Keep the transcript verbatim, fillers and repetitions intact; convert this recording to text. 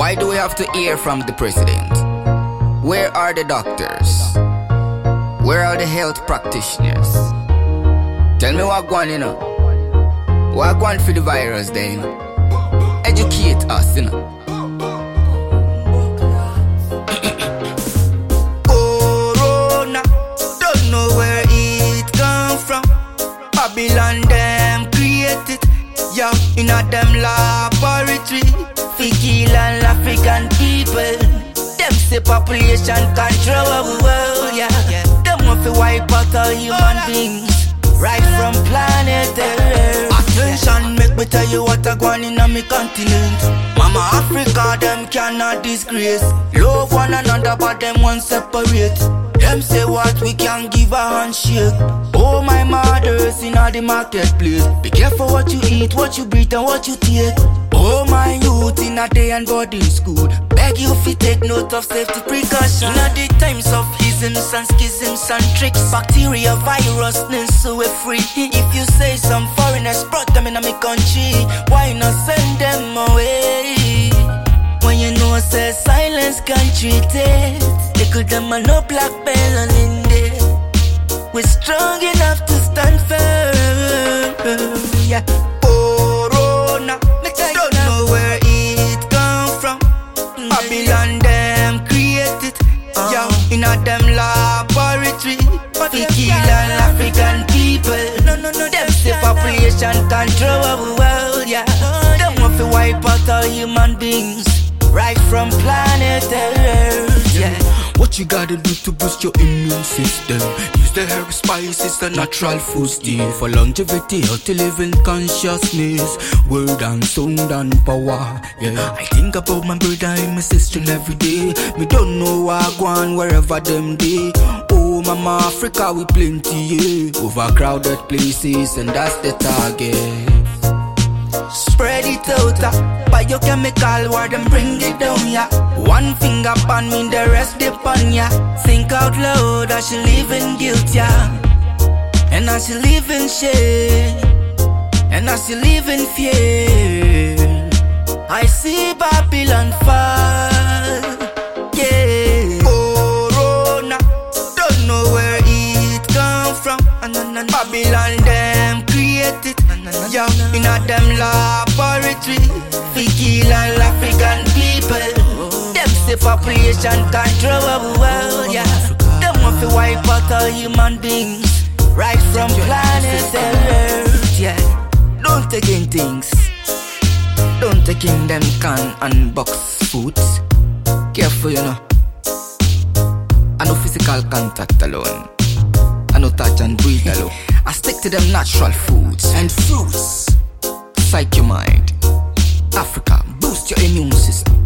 Why do we have to hear from the president? Where are the doctors? Where are the health practitioners? Tell me what going on, you know. What going for the virus then, you know? Educate us, you know. Corona, don't know where it come from. Babylon them create it, yeah, in a them laboratory. Fi kill all African people. Them say population control of the world, yeah. Them want to wipe out all human beings, right from planet Earth. Attention, make me tell you what I going in on me continent. Mama Africa, them cannot disgrace. Love one another, but them want separate. Them say what we can give a handshake. Oh my mothers in all the marketplace, be careful what you eat, what you breathe and what you take. Oh my youth in a day and boarding school, beg you fi take note of safety precautions. In a the times of isms and schisms and tricks, bacteria, virus, so we're free. If you say some foreigners brought them in a me country, why not send them away? When you know say silence can treat it, they could them a no black bell in there. We're strong enough to stand firm, yeah. Corona, don't know where it come from. Babylon them create it, yeah, in a them laboratory. Fi kill all African people. No, no, no, them say population control of the world, yeah. Them want to wipe out all human beings, right from planet Earth, yeah. What you gotta do to boost your immune system? Use the herb spices, the natural food steal for longevity, healthy living consciousness, word and sound and power, yeah. I think about my brother and my sister every day. Me don't know where I go on wherever them day. Oh mama Africa we plenty, yeah. Overcrowded places and that's the target. Spread it out, uh, biochemical war, them bring it down, yeah. One finger pan me, the rest dip on ya. Think out loud, I should live in guilt, yeah. And I should live in shame, and I should live in fear. I see Babylon fall, yeah. Corona, don't know where it come from. Babylon them create it, yeah, in a them laboratory. Fi kill all African people. Them say population control of the world, yeah. Them want to wipe out all human beings, right from planet Earth, yeah. Don't take in things, don't take in them can and box foods. Careful, you know. I no physical contact alone, I no touch and breathe alone. I stick to them natural foods and fruits. Psych your mind. Africa, boost your immune system.